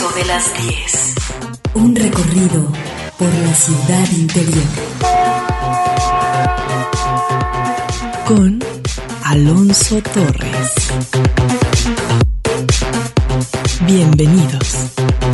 Expreso de las 10. Un recorrido por la ciudad interior. Con Alonso Torres. Bienvenidos.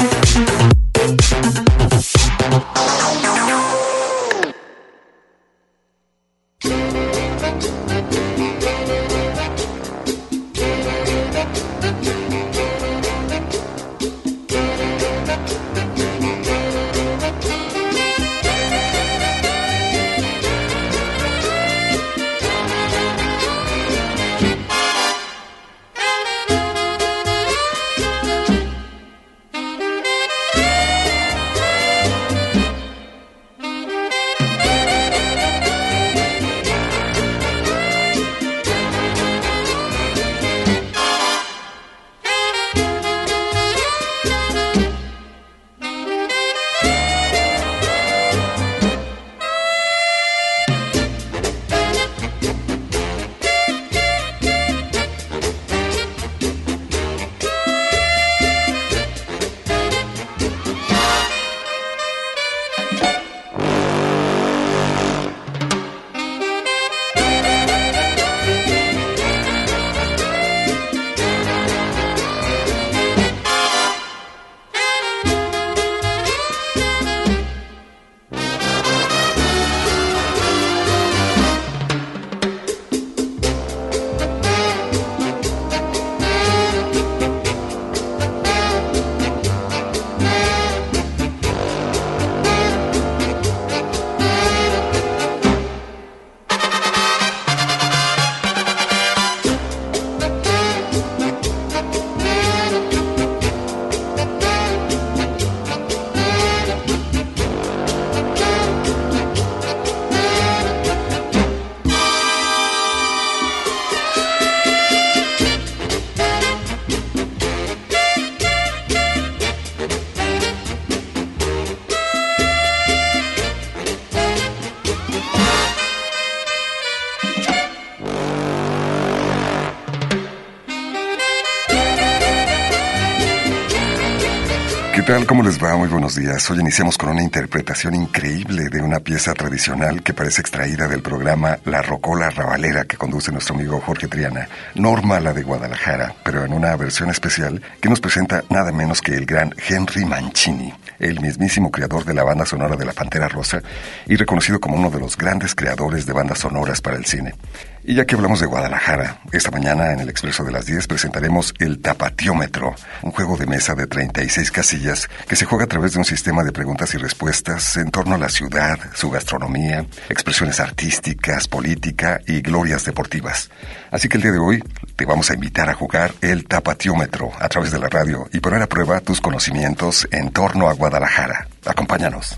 ¿Qué tal? ¿Cómo les va? Muy buenos días. Hoy iniciamos con una interpretación increíble de una pieza tradicional que parece extraída del programa La Rocola Rabalera que conduce nuestro amigo Jorge Triana. Norma, la de Guadalajara, pero en una versión especial que nos presenta nada menos que el gran Henry Mancini, el mismísimo creador de la banda sonora de La Pantera Rosa y reconocido como uno de los grandes creadores de bandas sonoras para el cine. Y ya que hablamos de Guadalajara, esta mañana en el Expreso de las 10 presentaremos el Tapatiómetro, un juego de mesa de 36 casillas que se juega a través de un sistema de preguntas y respuestas en torno a la ciudad, su gastronomía, expresiones artísticas, política y glorias deportivas. Así que el día de hoy te vamos a invitar a jugar el Tapatiómetro a través de la radio y poner a prueba tus conocimientos en torno a Guadalajara. Acompáñanos.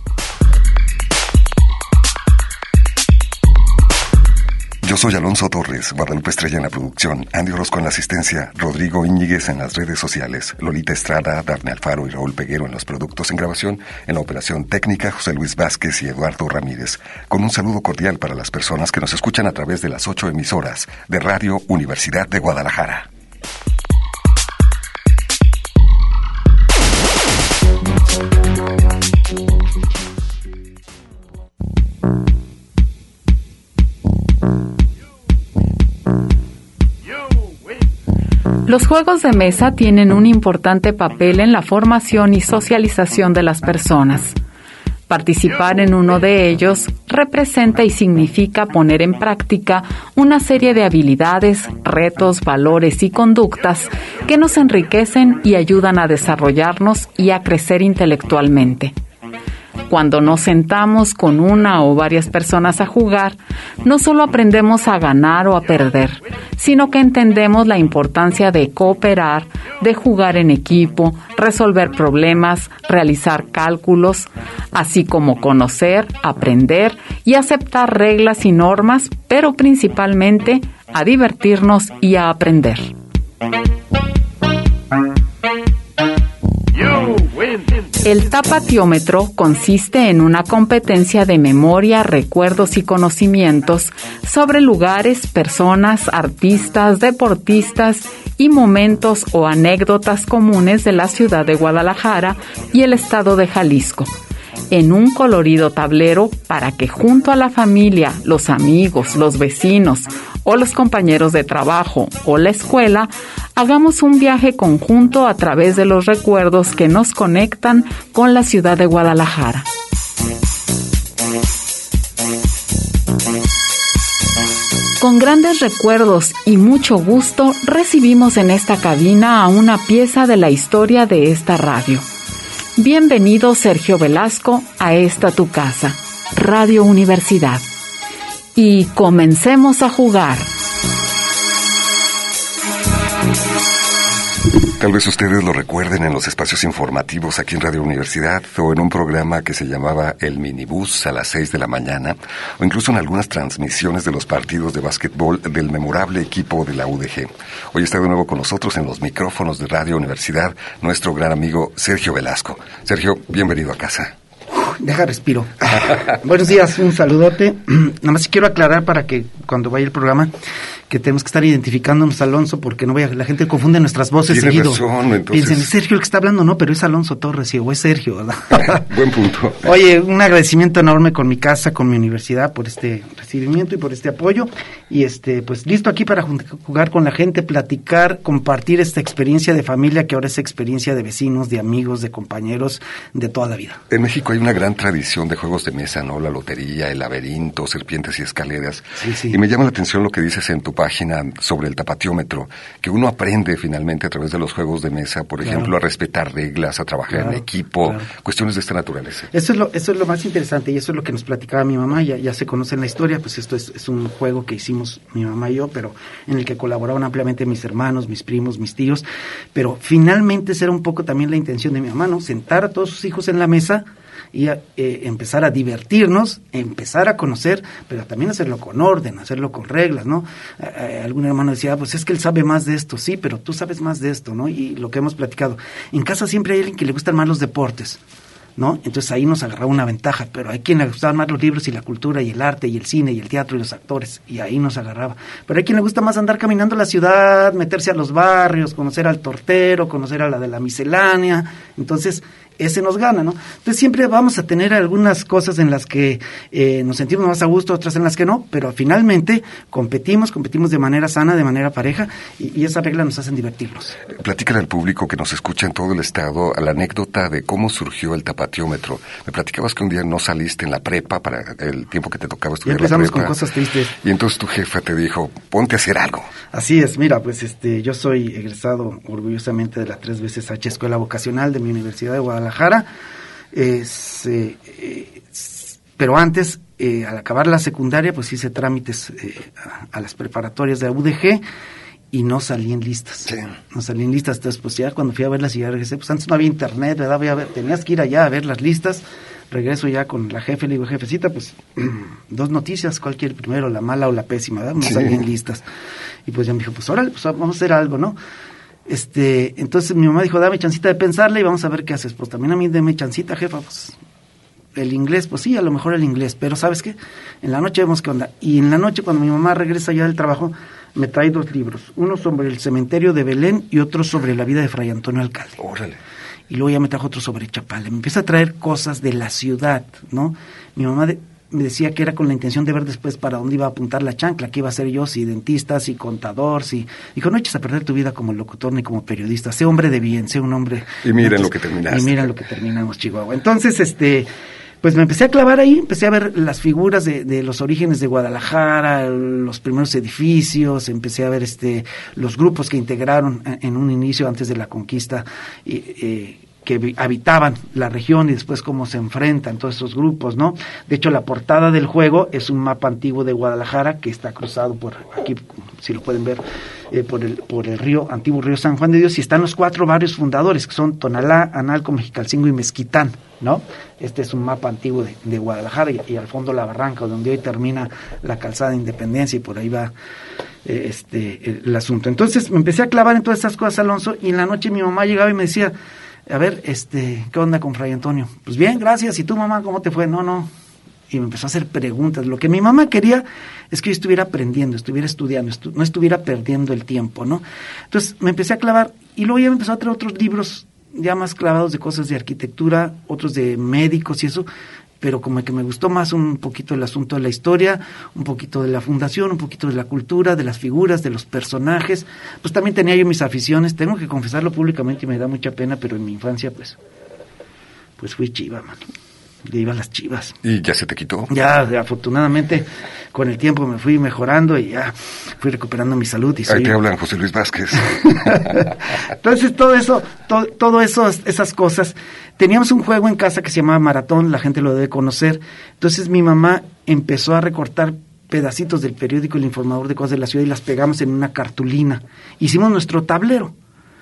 Yo soy Alonso Torres, Guadalupe Estrella en la producción, Andy Orozco en la asistencia, Rodrigo Íñiguez en las redes sociales, Lolita Estrada, Dafne Alfaro y Raúl Peguero en los productos en grabación, en la operación técnica José Luis Vázquez y Eduardo Ramírez, con un saludo cordial para las personas que nos escuchan a través de las 8 emisoras de Radio Universidad de Guadalajara. Los juegos de mesa tienen un importante papel en la formación y socialización de las personas. Participar en uno de ellos representa y significa poner en práctica una serie de habilidades, retos, valores y conductas que nos enriquecen y ayudan a desarrollarnos y a crecer intelectualmente. Cuando nos sentamos con una o varias personas a jugar, no solo aprendemos a ganar o a perder, sino que entendemos la importancia de cooperar, de jugar en equipo, resolver problemas, realizar cálculos, así como conocer, aprender y aceptar reglas y normas, pero principalmente a divertirnos y a aprender. You win. El tapatiómetro consiste en una competencia de memoria, recuerdos y conocimientos sobre lugares, personas, artistas, deportistas y momentos o anécdotas comunes de la ciudad de Guadalajara y el estado de Jalisco, en un colorido tablero para que junto a la familia, los amigos, los vecinos o los compañeros de trabajo o la escuela, hagamos un viaje conjunto a través de los recuerdos que nos conectan con la ciudad de Guadalajara. Con grandes recuerdos y mucho gusto recibimos en esta cabina a una pieza de la historia de esta radio. Bienvenido, Sergio Velasco, a esta tu casa, Radio Universidad. Y comencemos a jugar. Tal vez ustedes lo recuerden en los espacios informativos aquí en Radio Universidad o en un programa que se llamaba El Minibús a las 6 de la mañana o incluso en algunas transmisiones de los partidos de básquetbol del memorable equipo de la UDG. Hoy está de nuevo con nosotros en los micrófonos de Radio Universidad nuestro gran amigo Sergio Velasco. Sergio, bienvenido a casa. Deja respiro. Buenos días, un saludote. Nada más quiero aclarar para que cuando vaya el programa que tenemos que estar identificándonos a Alonso porque no vaya, la gente confunde nuestras voces seguido. Razón, entonces... Piensen, ¿es Sergio el que está hablando? No, pero es Alonso Torres o es Sergio, ¿verdad? Buen punto. Oye, un agradecimiento enorme con mi casa, con mi universidad por este recibimiento y por este apoyo y pues listo aquí para jugar con la gente, platicar, compartir esta experiencia de familia que ahora es experiencia de vecinos, de amigos, de compañeros de toda la vida. En México hay una gran tradición de juegos de mesa, ¿no? La lotería, el laberinto, serpientes y escaleras. Sí. Y me llama la atención lo que dices en tu página sobre el tapatiómetro, que uno aprende finalmente a través de los juegos de mesa, por ejemplo, a respetar reglas, a trabajar en equipo, cuestiones de esta naturaleza. Eso es lo más interesante y eso es lo que nos platicaba mi mamá, ya se conoce en la historia, pues esto es un juego que hicimos mi mamá y yo, pero en el que colaboraban ampliamente mis hermanos, mis primos, mis tíos, pero finalmente esa era un poco también la intención de mi mamá, ¿no? Sentar a todos sus hijos en la mesa y empezar a divertirnos, empezar a conocer, pero también hacerlo con orden, hacerlo con reglas, ¿no? Algún hermano decía, pues es que él sabe más de esto, sí, pero tú sabes más de esto, ¿no? Y lo que hemos platicado, en casa siempre hay alguien que le gustan más los deportes, ¿no? Entonces ahí nos agarraba una ventaja, pero hay quien le gustaban más los libros y la cultura y el arte y el cine y el teatro y los actores, y ahí nos agarraba. Pero hay quien le gusta más andar caminando la ciudad, meterse a los barrios, conocer al tortero, conocer a la de la miscelánea, entonces ese nos gana, ¿no? Entonces siempre vamos a tener algunas cosas en las que nos sentimos más a gusto, otras en las que no, pero finalmente competimos de manera sana, de manera pareja, y esa regla nos hacen divertirnos. Platícale al público que nos escucha en todo el estado a la anécdota de cómo surgió el tapatiómetro. Me platicabas que un día no saliste en la prepa para el tiempo que te tocaba estudiar la prepa. Empezamos con cosas tristes. Y entonces tu jefa te dijo, ponte a hacer algo. Así es, mira, pues yo soy egresado orgullosamente de la 3 veces H Escuela Vocacional de mi Universidad de Guadalajara, pero antes, al acabar la secundaria, pues hice trámites a las preparatorias de la UDG y no salí en listas. Sí. No salí en listas, entonces pues ya cuando fui a verlas y ya regresé, pues antes no había internet, ¿verdad? Tenías que ir allá a ver las listas. Regreso ya con la jefe, le digo, jefecita, pues 2 noticias, ¿cuál quiere primero, la mala o la pésima? ¿Verdad? No salí en listas. Y pues ya me dijo, pues órale, pues vamos a hacer algo, ¿no? Entonces mi mamá dijo, dame chancita de pensarla y vamos a ver qué haces. Pues también a mí deme chancita, jefa, pues el inglés, pues sí, a lo mejor el inglés, pero ¿sabes qué? En la noche vemos qué onda. Y en la noche, cuando mi mamá regresa ya del trabajo, me trae 2 libros, uno sobre el cementerio de Belén y otro sobre la vida de Fray Antonio Alcalde. Órale. Y luego ya me trajo otro sobre Chapala. Me empieza a traer cosas de la ciudad, ¿no? Mi mamá me decía que era con la intención de ver después para dónde iba a apuntar la chancla, qué iba a ser yo, si dentista, si contador, si... Dijo, no eches a perder tu vida como locutor ni como periodista, sé hombre de bien, sé un hombre... Y miren lo que terminaste. Y miren lo que terminamos, Chihuahua. Entonces, pues me empecé a clavar ahí, empecé a ver las figuras de los orígenes de Guadalajara, los primeros edificios, empecé a ver los grupos que integraron en un inicio antes de la conquista, que habitaban la región y después cómo se enfrentan todos esos grupos, ¿no? De hecho, la portada del juego es un mapa antiguo de Guadalajara que está cruzado por aquí, si lo pueden ver, por el río, antiguo río San Juan de Dios, y están los 4 barrios fundadores, que son Tonalá, Analco, Mexicalcingo y Mezquitán, ¿no? Este es un mapa antiguo de Guadalajara y al fondo la barranca, donde hoy termina la calzada de Independencia y por ahí va el asunto. Entonces me empecé a clavar en todas esas cosas, Alonso, y en la noche mi mamá llegaba y me decía, a ver, ¿qué onda con Fray Antonio? Pues bien, gracias. ¿Y tú, mamá, cómo te fue? No. Y me empezó a hacer preguntas. Lo que mi mamá quería es que yo estuviera aprendiendo, estuviera estudiando, no estuviera perdiendo el tiempo, ¿no? Entonces me empecé a clavar y luego ya me empezó a traer otros libros ya más clavados de cosas de arquitectura, otros de médicos y eso, pero como que me gustó más un poquito el asunto de la historia, un poquito de la fundación, un poquito de la cultura, de las figuras, de los personajes. Pues también tenía yo mis aficiones, tengo que confesarlo públicamente y me da mucha pena, pero en mi infancia pues fui chiva, mano. Le iba a las Chivas. ¿Y ya se te quitó? Ya, afortunadamente, con el tiempo me fui mejorando y ya fui recuperando mi salud. Y Ahí te hablan José Luis Vázquez. Entonces, todo eso, esas cosas. Teníamos un juego en casa que se llamaba Maratón, la gente lo debe conocer. Entonces, mi mamá empezó a recortar pedacitos del periódico El Informador de Cosas de la Ciudad y las pegamos en una cartulina. Hicimos nuestro tablero.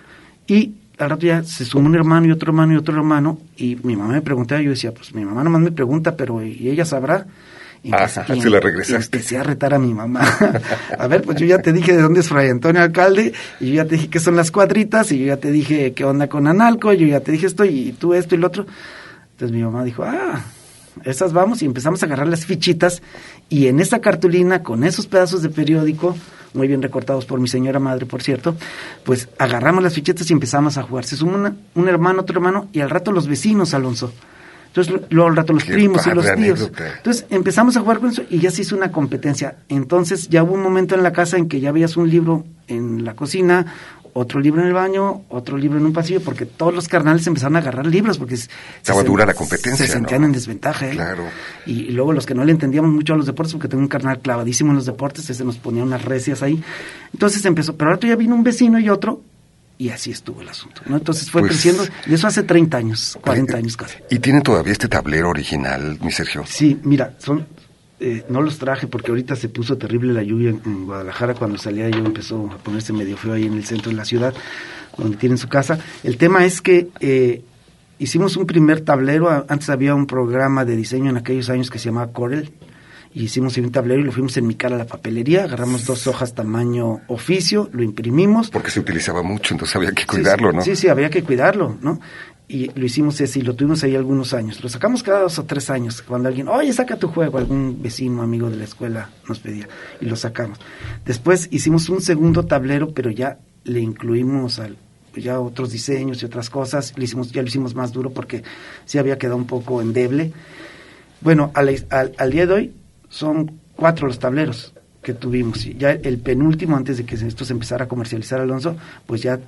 Y al rato ya se sumó un hermano y otro hermano y otro hermano, y mi mamá me preguntaba, yo decía, pues mi mamá nomás me pregunta, pero ¿y ella sabrá? Se la regresaste. Empecé a retar a mi mamá. A ver, pues yo ya te dije de dónde es Fray Antonio Alcalde, y yo ya te dije qué son las cuadritas, y yo ya te dije qué onda con Analco, yo ya te dije esto, y tú esto y lo otro. Entonces mi mamá dijo, esas vamos, y empezamos a agarrar las fichitas, y en esa cartulina, con esos pedazos de periódico, muy bien recortados por mi señora madre, por cierto, pues agarramos las fichetas y empezamos a jugar. Se sumó un hermano, otro hermano, y al rato los vecinos, Alonso. Entonces, luego al rato los primos y los tíos. Anécdota. Entonces, empezamos a jugar con eso y ya se hizo una competencia. Entonces, ya hubo un momento en la casa en que ya veías un libro en la cocina, otro libro en el baño, otro libro en un pasillo, porque todos los carnales empezaron a agarrar libros, porque estaba dura la competencia, se sentían en desventaja, ¿eh? Claro. Y luego los que no le entendíamos mucho a los deportes, porque tengo un carnal clavadísimo en los deportes, ese nos ponía unas recias ahí. Entonces empezó, pero ahora ya vino un vecino y otro, y así estuvo el asunto, ¿no? Entonces fue creciendo, y eso hace 30 años, 40 años casi. ¿Y tienen todavía este tablero original, mi Sergio? Sí, mira, no los traje porque ahorita se puso terrible la lluvia en Guadalajara. Cuando salía yo empezó a ponerse medio feo ahí en el centro de la ciudad, donde tienen su casa. El tema es que hicimos un primer tablero. Antes había un programa de diseño en aquellos años que se llamaba Corel, y hicimos un tablero y lo fuimos a enmicar a la papelería. Agarramos 2 hojas tamaño oficio, lo imprimimos. Porque se utilizaba mucho, entonces había que cuidarlo, ¿no? Sí, había que cuidarlo, ¿no? Y lo hicimos ese y lo tuvimos ahí algunos años. Lo sacamos cada 2 o 3 años. Cuando alguien, oye, saca tu juego, algún vecino, amigo de la escuela nos pedía, y lo sacamos. Después hicimos un segundo tablero, pero ya le incluimos ya otros diseños y otras cosas. Ya lo hicimos más duro porque sí había quedado un poco endeble. Bueno, al día de hoy son 4 los tableros que tuvimos. Ya el penúltimo, antes de que esto se empezara a comercializar, Alonso, pues ya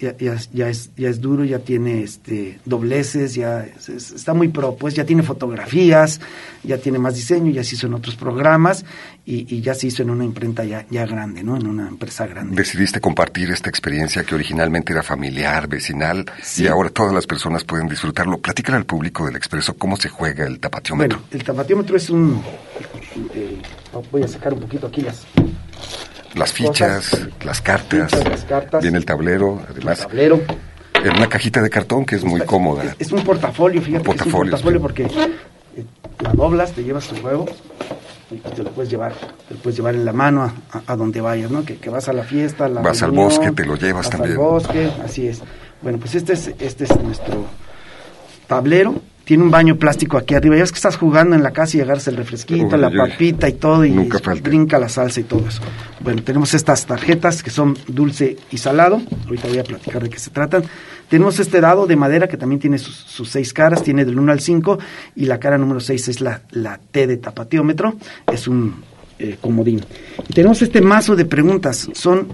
es duro, ya tiene dobleces, está muy pro, pues ya tiene fotografías, ya tiene más diseño, ya se hizo en otros programas y ya se hizo en una imprenta ya grande, ¿no? En una empresa grande. Decidiste compartir esta experiencia que originalmente era familiar, vecinal, sí, y ahora todas las personas pueden disfrutarlo. Platícale al público del Expreso cómo se juega el tapatiómetro. Bueno, el tapatiómetro es voy a sacar un poquito aquí las fichas, las cartas, viene el tablero, además en una cajita de cartón que es muy cómoda. Es un portafolio, fíjate, es un portafolio porque la doblas, te llevas tu juego y te lo puedes llevar en la mano a donde vayas, ¿no? Que vas a la fiesta, vas reunión, al bosque, te lo llevas también. Al bosque, así es. Bueno, pues este es nuestro tablero. Tiene un baño plástico aquí arriba. Ya ves que estás jugando en la casa y agarras el refresquito, la papita y todo, y brinca la salsa y todo eso. Bueno, tenemos estas tarjetas que son dulce y salado. Ahorita voy a platicar de qué se tratan. Tenemos este dado de madera que también tiene sus 6 caras, tiene del 1 al 5, y la cara número 6 es la T de tapatiómetro. Es un comodín. Y tenemos este mazo de preguntas. Son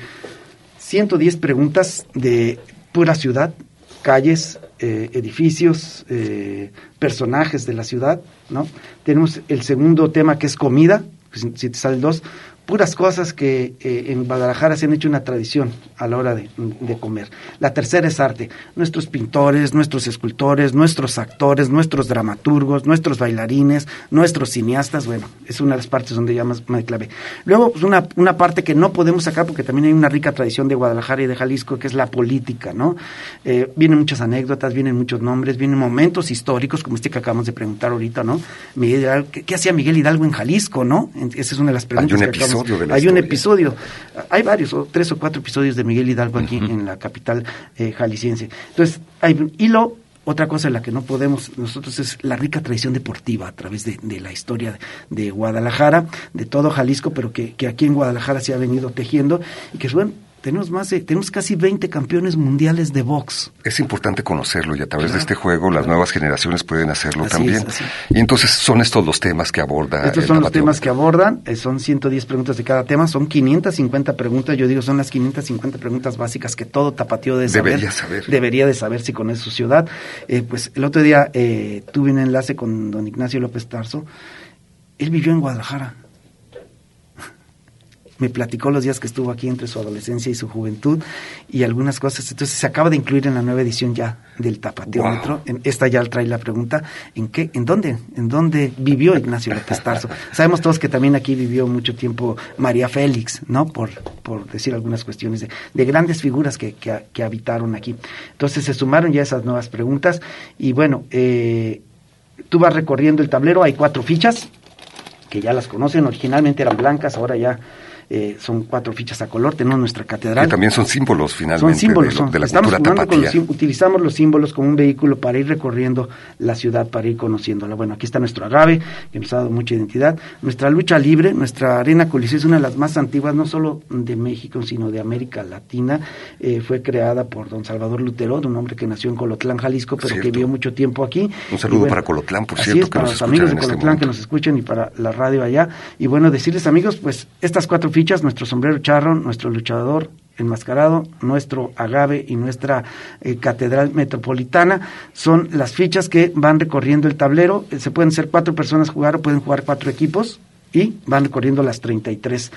110 preguntas de pura ciudad, calles, edificios, personajes de la ciudad, ¿no? Tenemos el segundo tema que es comida, si te sale 2, puras cosas que en Guadalajara se han hecho una tradición a la hora de comer. La tercera es arte, nuestros pintores, nuestros escultores, nuestros actores, nuestros dramaturgos, nuestros bailarines, nuestros cineastas. Bueno, es una de las partes donde ya más me clavé. Luego, pues una parte que no podemos sacar porque también hay una rica tradición de Guadalajara y de Jalisco, que es la política, ¿no? Vienen muchas anécdotas, vienen muchos nombres, vienen momentos históricos, como que acabamos de preguntar ahorita, ¿no? Miguel Hidalgo, ¿qué hacía Miguel Hidalgo en Jalisco, no? Esa es una de las preguntas que acabamos episodio de la hay historia. un episodio, hay varios, 3 o 4 episodios de Miguel Hidalgo aquí en la capital jalisciense. Entonces, otra cosa en la que no podemos nosotros es la rica tradición deportiva a través de la historia de Guadalajara, de todo Jalisco, pero que aquí en Guadalajara se ha venido tejiendo y que bueno, tenemos casi 20 campeones mundiales de box. Es importante conocerlo y a través de este juego las nuevas generaciones pueden hacerlo Así también. es. Y entonces son estos los temas que aborda. Estos son los temas que abordan, son 110 preguntas de cada tema, son 550 preguntas, yo digo son las 550 preguntas básicas que todo tapatío debería de saber si conoce su ciudad. Pues el otro día tuve un enlace con don Ignacio López Tarso, él vivió en Guadalajara. Me platicó los días que estuvo aquí entre su adolescencia y su juventud y algunas cosas. Entonces se acaba de incluir en la nueva edición ya del Tapatíómetro. Wow. Esta ya trae la pregunta, ¿en dónde vivió Ignacio López Tarso? Sabemos todos que también aquí vivió mucho tiempo María Félix, ¿no? Por decir algunas cuestiones de grandes figuras que habitaron aquí. Entonces se sumaron ya esas nuevas preguntas y bueno, tú vas recorriendo el tablero, hay 4 fichas que ya las conocen, originalmente eran blancas, ahora ya son 4 fichas a color, tenemos nuestra catedral. Que también son símbolos finalmente son símbolos, de la estamos cultura tapatía. Utilizamos los símbolos como un vehículo para ir recorriendo la ciudad, para ir conociéndola. Bueno, aquí está nuestro agave, que nos ha dado mucha identidad. Nuestra lucha libre, nuestra arena Coliseo es una de las más antiguas, no solo de México, sino de América Latina. Fue creada por don Salvador Lutero, un hombre que nació en Colotlán, Jalisco, pero que vivió mucho tiempo aquí. Un saludo para Colotlán, por cierto, es, para los amigos de Colotlán que nos escuchan y para la radio allá. Y bueno, decirles, amigos, pues estas 4 fichas, nuestro sombrero charro, nuestro luchador enmascarado, nuestro agave y nuestra catedral metropolitana, son las fichas que van recorriendo el tablero. Se pueden ser 4 personas jugar o pueden jugar 4 equipos y van recorriendo las 36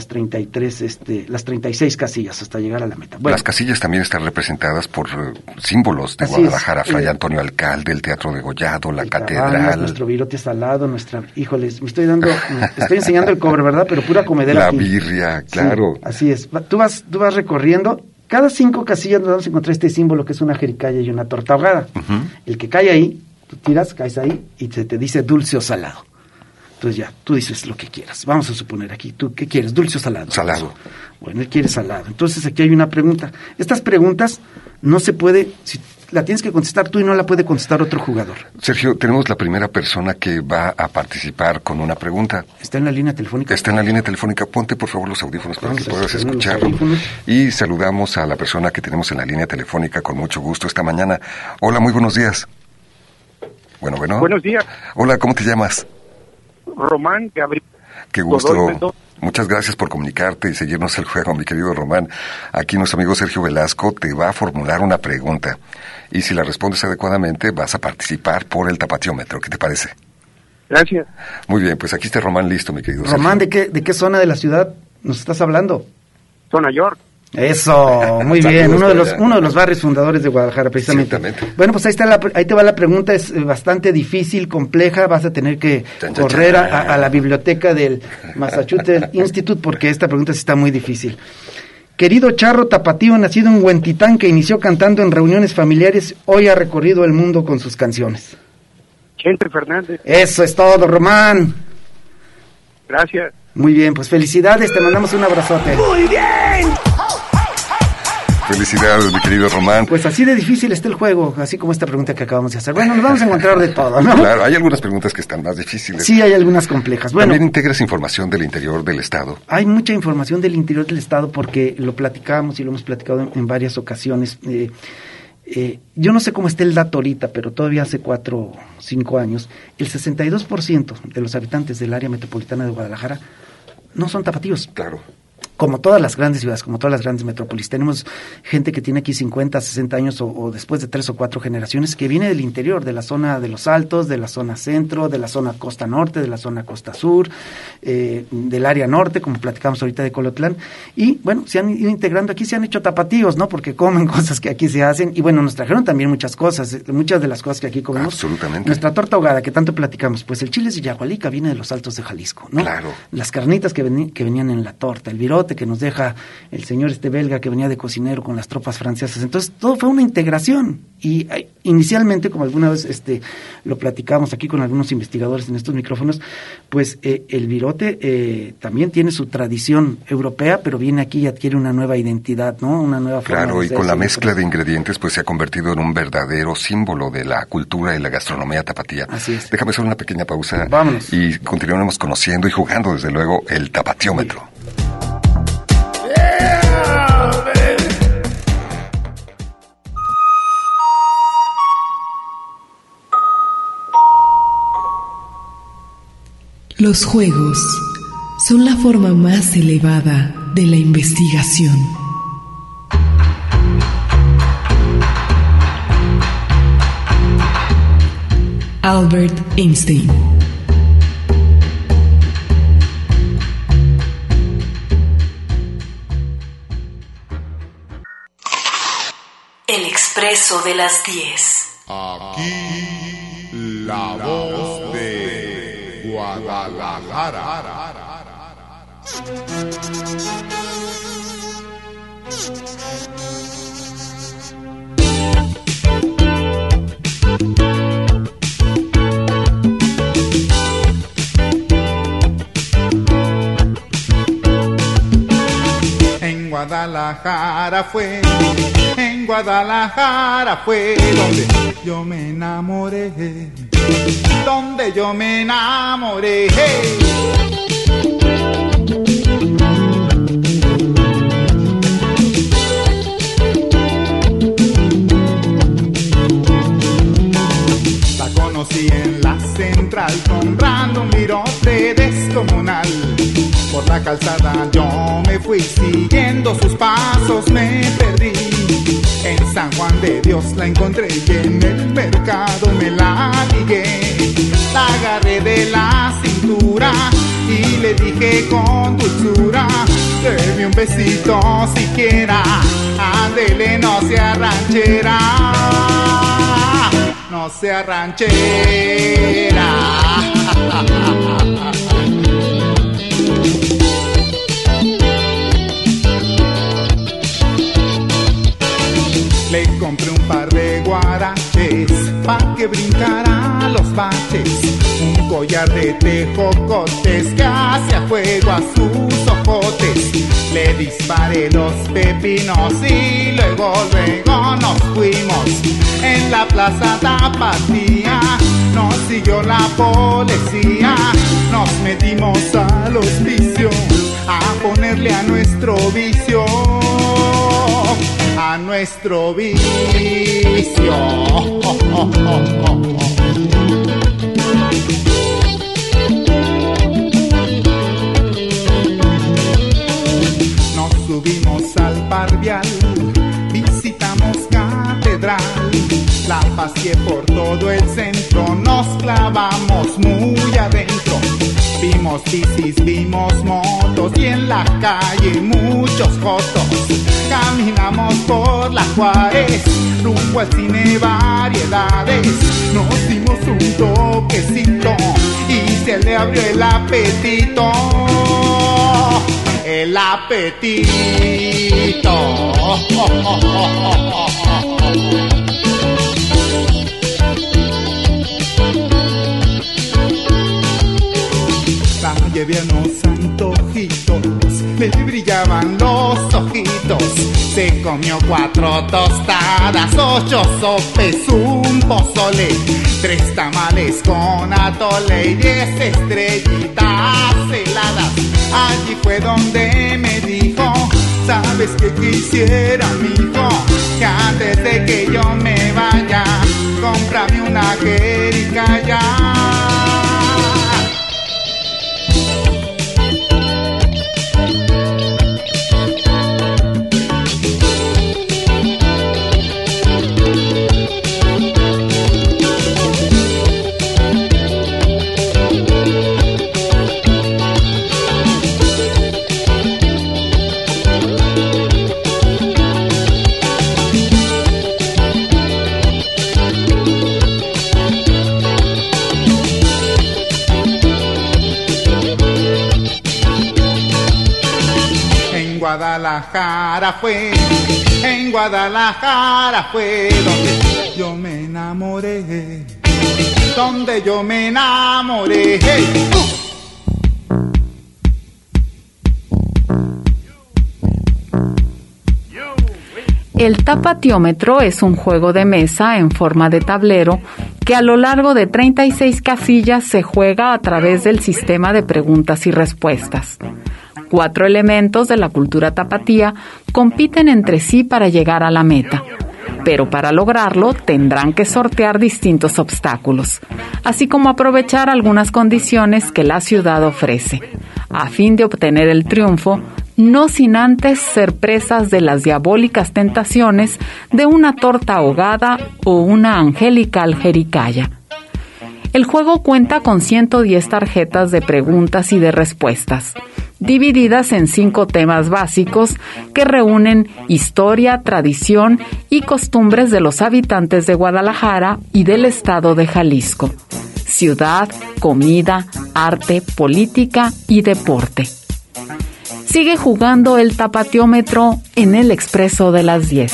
casillas hasta llegar a la meta. Bueno, las casillas también están representadas por símbolos de Guadalajara, Fray Antonio Alcalde, el Teatro Degollado, la catedral. Cabanas, nuestro virote salado, híjoles, me estoy enseñando el cobre, ¿verdad? Pero pura comedera. La aquí. birria, claro. Sí, así es. Tú vas recorriendo, cada 5 casillas nos vamos a encontrar este símbolo que es una jericaya y una torta ahogada. Uh-huh. El que cae ahí, tú tiras, caes ahí y se te dice dulce o salado. Entonces ya, tú dices lo que quieras. Vamos a suponer aquí, ¿tú qué quieres? ¿Dulce o salado? Salado. Bueno, él quiere salado. Entonces aquí hay una pregunta. Estas preguntas no se puede, si la tienes que contestar tú y no la puede contestar otro jugador. Sergio, tenemos la primera persona que va a participar con una pregunta. ¿Está en la línea telefónica? Está en la línea telefónica. Ponte por favor los audífonos para que puedas escuchar. Y saludamos a la persona que tenemos en la línea telefónica con mucho gusto esta mañana. Hola, muy buenos días. Bueno. Buenos días. Hola, ¿cómo te llamas? Román Gabriel. Qué gusto. Muchas gracias por comunicarte y seguirnos el juego, mi querido Román. Aquí nuestro amigo Sergio Velasco te va a formular una pregunta. Y si la respondes adecuadamente, vas a participar por el Tapatíómetro. ¿Qué te parece? Gracias. Muy bien, pues aquí está Román listo, mi querido Román, Sergio. ¿de qué zona de la ciudad nos estás hablando? Zona York. Eso, muy bien, uno de los barrios fundadores de Guadalajara, precisamente. Bueno, pues ahí te va la pregunta, es bastante difícil, compleja, vas a tener que correr a la biblioteca del Massachusetts Institute porque esta pregunta sí está muy difícil. Querido charro tapatío, nacido en Huentitán, que inició cantando en reuniones familiares, hoy ha recorrido el mundo con sus canciones. Chente Fernández. Eso es todo, Román. Gracias. Muy bien, pues felicidades, te mandamos un abrazote. ¡Muy bien! Felicidades, mi querido Román. Pues así de difícil está el juego, así como esta pregunta que acabamos de hacer. Bueno, nos vamos a encontrar de todo, ¿no? Claro, hay algunas preguntas que están más difíciles. Sí, hay algunas complejas. Bueno, también integras información del interior del Estado. Hay mucha información del interior del Estado porque lo platicamos y lo hemos platicado en varias ocasiones. Yo no sé cómo está el dato ahorita, pero todavía hace 4 o 5 años, el 62% de los habitantes del área metropolitana de Guadalajara no son tapatíos. Claro. Como todas las grandes ciudades, como todas las grandes metrópolis, tenemos gente que tiene aquí 50, 60 años o después de 3 o 4 generaciones que viene del interior, de la zona de los Altos, de la zona centro, de la zona costa norte, de la zona costa sur, del área norte, como platicamos ahorita de Colotlán, y bueno, se han ido integrando aquí, se han hecho tapatíos, ¿no? Porque comen cosas que aquí se hacen, y bueno, nos trajeron también muchas cosas, muchas de las cosas que aquí comemos. Absolutamente. Nuestra torta ahogada, que tanto platicamos, pues el chile de Yagualica viene de los Altos de Jalisco, ¿no? Claro. Las carnitas que venían en la torta, el virote que nos deja el señor belga que venía de cocinero con las tropas francesas. Entonces todo fue una integración y inicialmente, como alguna vez lo platicamos aquí con algunos investigadores en estos micrófonos, pues el virote también tiene su tradición europea, pero viene aquí y adquiere una nueva identidad, ¿no? Una nueva forma. Claro, y de con la mezcla de ingredientes, pues se ha convertido en un verdadero símbolo de la cultura y la gastronomía tapatía. Así es. Déjame hacer una pequeña pausa. Vámonos. Y continuaremos conociendo y jugando, desde luego, el tapatiómetro. Los juegos son la forma más elevada de la investigación. Albert Einstein. El expreso de las 10. Aquí la voz de Guadalajara. En Guadalajara fue donde yo me enamoré, La conocí en la central comprando un virote descomunal. Por la calzada yo me fui siguiendo sus pasos, me perdí. En San Juan de Dios la encontré y en el mercado me la ligué. La agarré de la cintura y le dije con dulzura: deme un besito siquiera, ándele, no sea ranchera, no sea ranchera. Le compré un par de guaraches pa' que brincara los baches, un collar de tejocotes que hacía fuego a sus ojotes. Le disparé los pepinos y luego nos fuimos. En la plaza Tapatía nos siguió la policía. Nos metimos al hospicio a ponerle a nuestro vicio, a nuestro vicio. Nos subimos al Parvial, visitamos Catedral, la paseé por todo el centro, nos clavamos muy adentro. Vimos bicis, vimos motos y en la calle muchos jotos. Caminamos por la Juárez, rumbo al cine Variedades. Nos dimos un toquecito y se le abrió el apetito. El apetito. La llevé a unos antojitos, le brillaban los ojitos. Se comió 4 tostadas, 8 sopes, un pozole, 3 tamales con atole y 10 estrellitas heladas. Allí fue donde me dijo: ¿sabes qué quisiera, mijo? Que antes de que yo me vaya, cómprame una jericaya. En Guadalajara fue donde yo me enamoré. enamoré, donde yo me enamoré. El tapatiómetro es un juego de mesa en forma de tablero que a lo largo de 36 casillas se juega a través del sistema de preguntas y respuestas. 4 elementos de la cultura tapatía compiten entre sí para llegar a la meta, pero para lograrlo tendrán que sortear distintos obstáculos, así como aprovechar algunas condiciones que la ciudad ofrece, a fin de obtener el triunfo, no sin antes ser presas de las diabólicas tentaciones de una torta ahogada o una angelical jericaya. El juego cuenta con 110 tarjetas de preguntas y de respuestas, divididas en 5 temas básicos que reúnen historia, tradición y costumbres de los habitantes de Guadalajara y del estado de Jalisco, ciudad, comida, arte, política y deporte. Sigue jugando el tapatiómetro en el Expreso de las 10.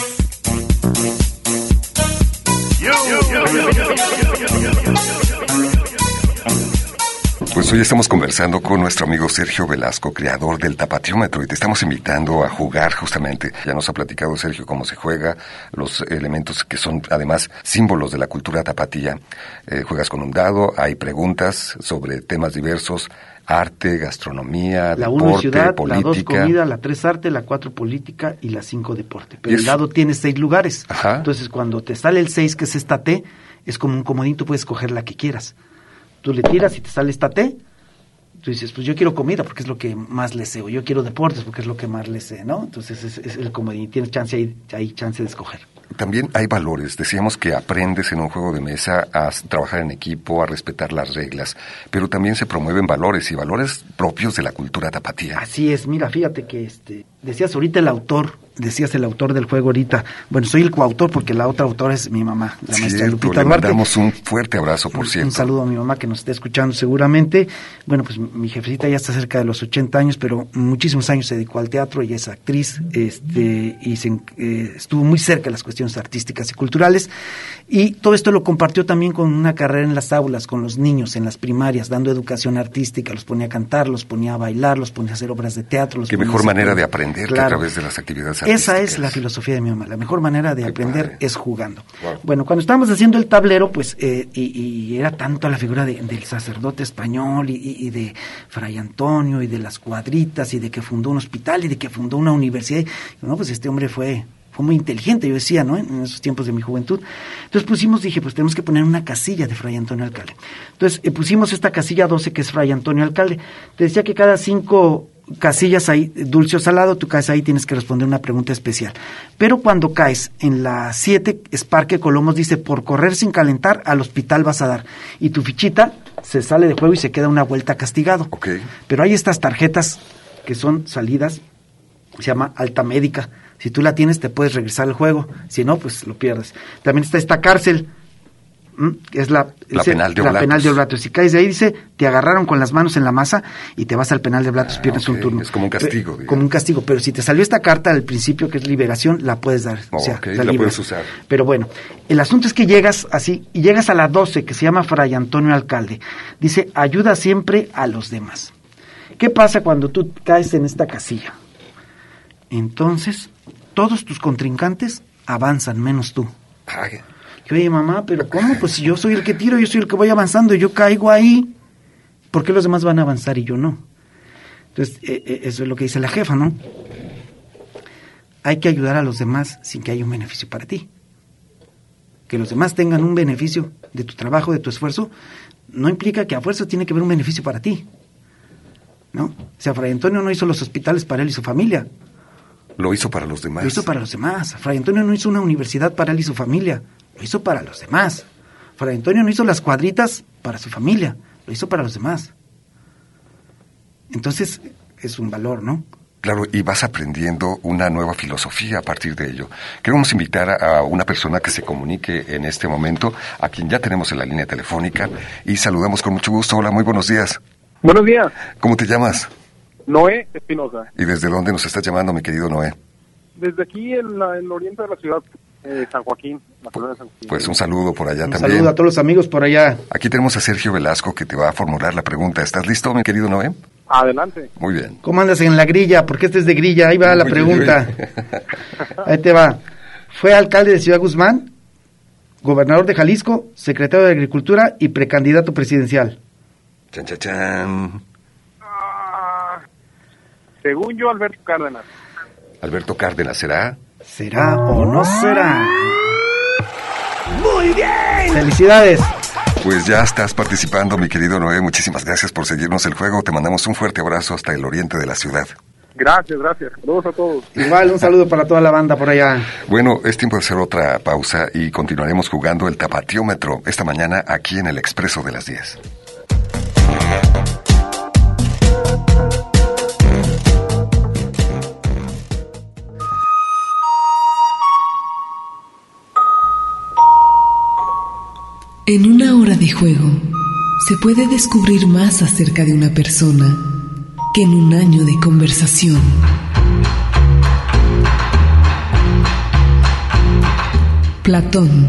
Pues hoy estamos conversando con nuestro amigo Sergio Velasco, creador del tapatiómetro, y te estamos invitando a jugar justamente. Ya nos ha platicado Sergio cómo se juega, los elementos que son además símbolos de la cultura tapatía. Juegas con un dado, hay preguntas sobre temas diversos, arte, gastronomía, la deporte, 1 ciudad, política. La 2 comida, la 3 arte, la 4 política y la 5 deporte. Pero el dado tiene 6 lugares. Ajá. Entonces cuando te sale el 6, que es esta T, es como un comodín, tú puedes escoger la que quieras. Tú le tiras y te sale esta T, tú dices, pues yo quiero comida porque es lo que más le sé, o yo quiero deportes porque es lo que más le sé, ¿no? Entonces es el comodín, tienes chance hay chance de escoger. También hay valores. Decíamos que aprendes en un juego de mesa a trabajar en equipo, a respetar las reglas, pero también se promueven valores y valores propios de la cultura tapatía. Así es, mira, fíjate que decías ahorita el autor del juego ahorita. Bueno, soy el coautor porque la otra autora es mi mamá, la maestra Lupita le Duarte. mandamos un fuerte abrazo, por cierto. Un saludo a mi mamá que nos está escuchando seguramente. Bueno, pues mi jefecita ya está cerca de los 80 años, pero muchísimos años se dedicó al teatro, ella es actriz, y estuvo muy cerca de las cuestiones artísticas y culturales, y todo esto lo compartió también con una carrera en las aulas, con los niños en las primarias, dando educación artística, los ponía a cantar, los ponía a bailar, los ponía a hacer obras de teatro. Qué mejor manera de aprender que a través de las actividades artísticas. Esa es la filosofía de mi mamá, la mejor manera de aprender padre. Es jugando. Wow. Bueno, cuando estábamos haciendo el tablero, pues, y era tanto la figura del sacerdote español y de Fray Antonio y de las cuadritas y de que fundó un hospital y de que fundó una universidad, y, no, pues este hombre fue muy inteligente, yo decía, ¿no? En esos tiempos de mi juventud. Entonces dije, pues tenemos que poner una casilla de Fray Antonio Alcalde. Entonces pusimos esta casilla 12 que es Fray Antonio Alcalde. Te decía que cada 5 casillas ahí, dulce o salado, tú caes ahí, tienes que responder una pregunta especial. Pero cuando caes en la 7, Esparque Colomos dice, por correr sin calentar, al hospital vas a dar. Y tu fichita se sale de juego y se queda una vuelta castigado. Okay. Pero hay estas tarjetas que son salidas, se llama alta médica. Si tú la tienes, te puedes regresar al juego. Si no, pues lo pierdes. También está esta cárcel, que es la penal de Oblatos. Si caes de ahí, dice, te agarraron con las manos en la masa y te vas al penal de Oblatos, pierdes un turno. Es como un castigo. Digamos. Como un castigo, pero si te salió esta carta al principio, que es liberación, la puedes dar. La puedes usar. Pero bueno, el asunto es que llegas así, y llegas a la 12, que se llama Fray Antonio Alcalde. Dice, ayuda siempre a los demás. ¿Qué pasa cuando tú caes en esta casilla? Entonces, todos tus contrincantes avanzan, menos tú. Ay. Y, oye, mamá, ¿pero cómo? Pues si yo soy el que tiro, yo soy el que voy avanzando, y yo caigo ahí. ¿Por qué los demás van a avanzar y yo no? Entonces, eso es lo que dice la jefa, ¿no? Hay que ayudar a los demás sin que haya un beneficio para ti. Que los demás tengan un beneficio de tu trabajo, de tu esfuerzo, no implica que a fuerza tiene que haber un beneficio para ti, ¿no? O sea, Fray Antonio no hizo los hospitales para él y su familia. Lo hizo para los demás. Lo hizo para los demás. Fray Antonio no hizo una universidad para él y su familia. Lo hizo para los demás. Fray Antonio no hizo las cuadritas para su familia. Lo hizo para los demás. Entonces, es un valor, ¿no? Claro, y vas aprendiendo una nueva filosofía a partir de ello. Queremos invitar a una persona que se comunique en este momento, a quien ya tenemos en la línea telefónica, y saludamos con mucho gusto. Hola, muy buenos días. Buenos días. ¿Cómo te llamas? Noé Espinosa. ¿Y desde dónde nos estás llamando, mi querido Noé? Desde aquí, en el oriente de la ciudad. San Joaquín, la colonia San Joaquín. Pues un saludo por allá Un también. saludo a todos los amigos por allá. Aquí tenemos a Sergio Velasco que te va a formular la pregunta. ¿Estás listo, mi querido Noé? Adelante. Muy bien. ¿Cómo andas en la grilla? ¿Por qué este es de grilla? Ahí va la Uy, pregunta. uy, uy. Ahí te va. Fue alcalde de Ciudad Guzmán, gobernador de Jalisco, secretario de Agricultura y precandidato presidencial. Chan, chan, chan. Según yo, Alberto Cárdenas. Alberto Cárdenas, ¿será? ¿Será o no será? ¡Muy bien! ¡Felicidades! Pues ya estás participando, mi querido Noé. Muchísimas gracias por seguirnos el juego. Te mandamos un fuerte abrazo hasta el oriente de la ciudad. Gracias. Saludos a todos. Igual, un saludo para toda la banda por allá. Bueno, es tiempo de hacer otra pausa y continuaremos jugando el Tapatiómetro esta mañana aquí en el Expreso de las 10. En una hora de juego, se puede descubrir más acerca de una persona que en un año de conversación. Platón.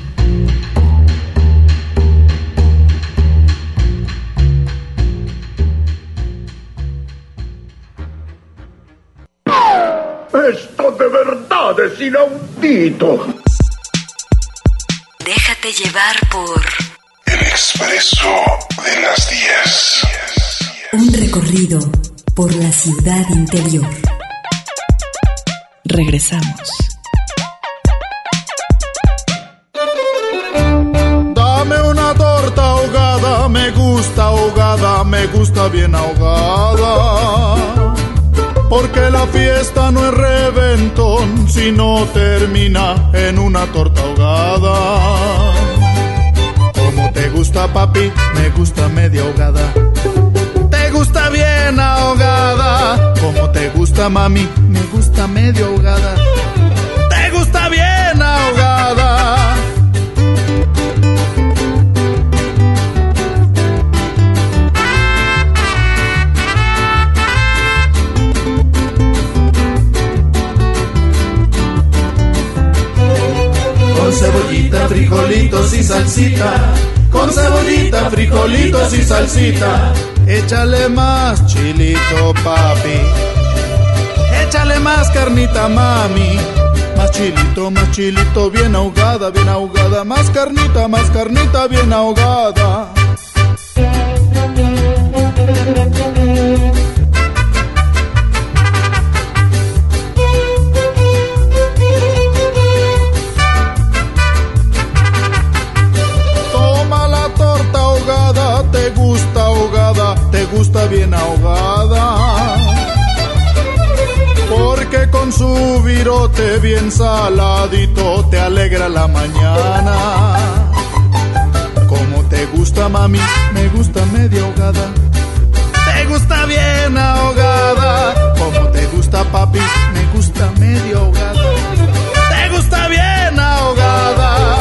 Esto de verdad es inaudito. Déjate llevar por El Expreso de las 10. un recorrido por la ciudad interior. Regresamos. Dame una torta ahogada, me gusta bien ahogada. Porque la fiesta no es reventón si no termina en una torta ahogada. Como te gusta, papi, me gusta media ahogada. Te gusta bien ahogada. Como te gusta, mami, me gusta media ahogada. Te gusta bien ahogada. Con cebollita, frijolitos y salsita. Con cebollita, frijolitos y salsita. Échale más chilito, papi. Échale más carnita, mami. Más chilito, bien ahogada, bien ahogada. Más carnita, bien ahogada. Te gusta bien ahogada, porque con su virote bien saladito te alegra la mañana. Como te gusta, mami, me gusta media ahogada. Te gusta bien ahogada. Como te gusta, papi, me gusta media ahogada. Te gusta bien ahogada.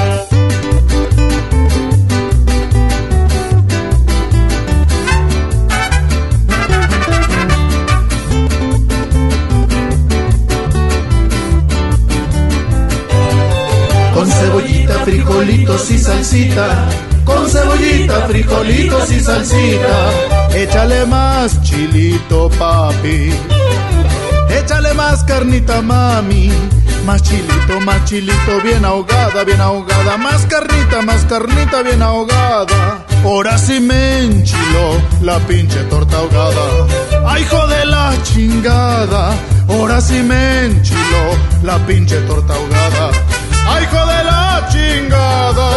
Con cebollita, frijolitos y salsita. Con cebollita, frijolitos y salsita. Échale más chilito, papi. Échale más carnita, mami. Más chilito, bien ahogada, bien ahogada. Más carnita, bien ahogada. Ahora sí me enchiló la pinche torta ahogada. ¡Ay, hijo de la chingada! Ahora sí me enchiló la pinche torta ahogada. ¡Ay, hijo de la chingada!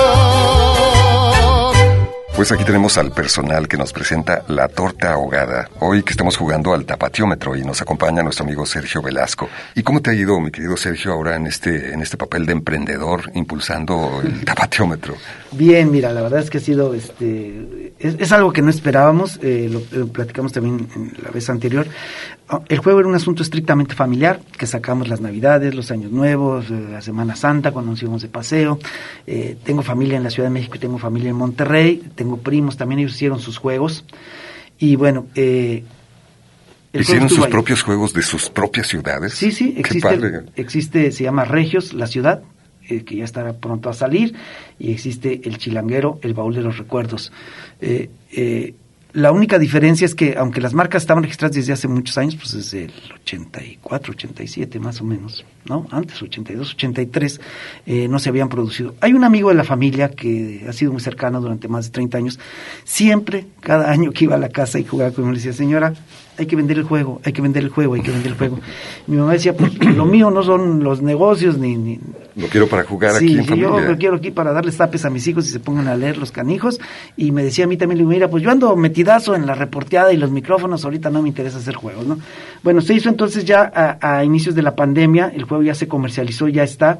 Pues aquí tenemos al personal que nos presenta la torta ahogada. Hoy que estamos jugando al Tapatiómetro y nos acompaña nuestro amigo Sergio Velasco. ¿Y cómo te ha ido, mi querido Sergio, ahora en este papel de emprendedor impulsando el Tapatiómetro? Bien, mira, la verdad es que ha sido, es algo que no esperábamos, lo platicamos también en la vez anterior. El juego era un asunto estrictamente familiar, que sacamos las Navidades, los Años Nuevos, la Semana Santa, cuando nos íbamos de paseo. Tengo familia en la Ciudad de México y tengo familia en Monterrey, tengo primos, también ellos hicieron sus juegos. Y bueno, ¿Hicieron sus propios juegos de sus propias ciudades? Sí, existe, se llama Regios, la ciudad, que ya estará pronto a salir, y existe el Chilanguero, el Baúl de los Recuerdos. La única diferencia es que, aunque las marcas estaban registradas desde hace muchos años, pues desde el 84, 87 más o menos, ¿no? Antes, 82, 83, no se habían producido. Hay un amigo de la familia que ha sido muy cercano durante más de 30 años. Siempre, cada año que iba a la casa y jugaba con él, le decía, señora, hay que vender el juego, hay que vender el juego, hay que vender el juego. Mi mamá decía, pues lo mío no son los negocios ni lo quiero para jugar aquí en familia. Yo lo quiero aquí para darles tapes a mis hijos y se pongan a leer los canijos. Y me decía a mí también, mira, pues yo ando metidazo en la reporteada y los micrófonos, ahorita no me interesa hacer juegos, ¿no? Bueno, se hizo entonces ya a inicios de la pandemia, el juego ya se comercializó, ya está.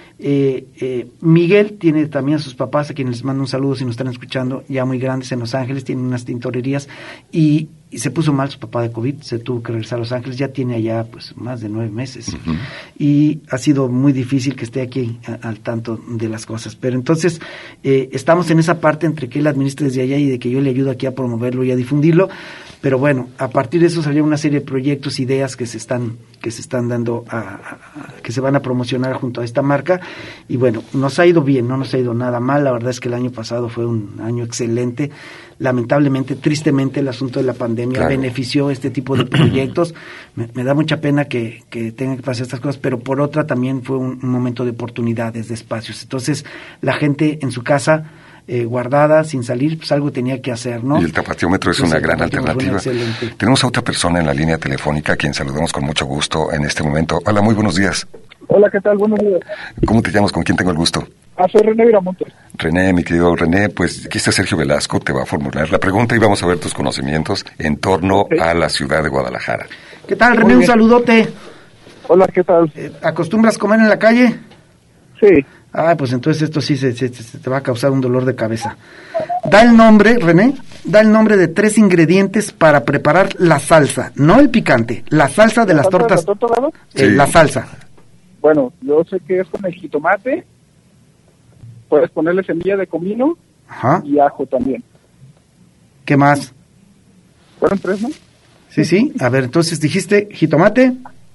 Miguel tiene también a sus papás, a quienes les mando un saludo si nos están escuchando, ya muy grandes en Los Ángeles, tienen unas tintorerías y se puso mal su papá de COVID, se tuvo que regresar a Los Ángeles, ya tiene allá pues más de 9 meses y ha sido muy difícil que esté aquí al tanto de las cosas, pero entonces estamos en esa parte entre que él administre desde allá y de que yo le ayudo aquí a promoverlo y a difundirlo, pero bueno, a partir de eso salió una serie de proyectos, ideas que se están dando que se van a promocionar junto a esta marca y bueno, nos ha ido bien, no nos ha ido nada mal, la verdad es que el año pasado fue un año excelente. Lamentablemente, tristemente, el asunto de la pandemia benefició este tipo de proyectos. Me da mucha pena que tengan que pasar estas cosas, pero por otra también fue un momento de oportunidades, de espacios. Entonces, la gente en su casa, guardada, sin salir, pues algo tenía que hacer, ¿no? Y el tapatíometro es una gran alternativa. Tenemos a otra persona en la línea telefónica, a quien saludamos con mucho gusto en este momento. Hola, muy buenos días. Hola, ¿qué tal? Buenos días. ¿Cómo te llamas? ¿Con quién tengo el gusto? Soy René Viramontes. René, mi querido René, pues aquí está Sergio Velasco, te va a formular la pregunta y vamos a ver tus conocimientos en torno a la ciudad de Guadalajara. ¿Qué tal, René? Un saludote. Hola, ¿qué tal? ¿Acostumbras comer en la calle? Sí. Pues entonces esto sí se te va a causar un dolor de cabeza. Da el nombre, René, de 3 ingredientes para preparar la salsa, no el picante, la salsa de las tortas. ¿La torta dorada? Sí. La salsa. Bueno, yo sé que es con el jitomate, puedes ponerle semilla de comino y ajo también. ¿Qué más? ¿Fueron 3, no? Sí, a ver, entonces dijiste jitomate.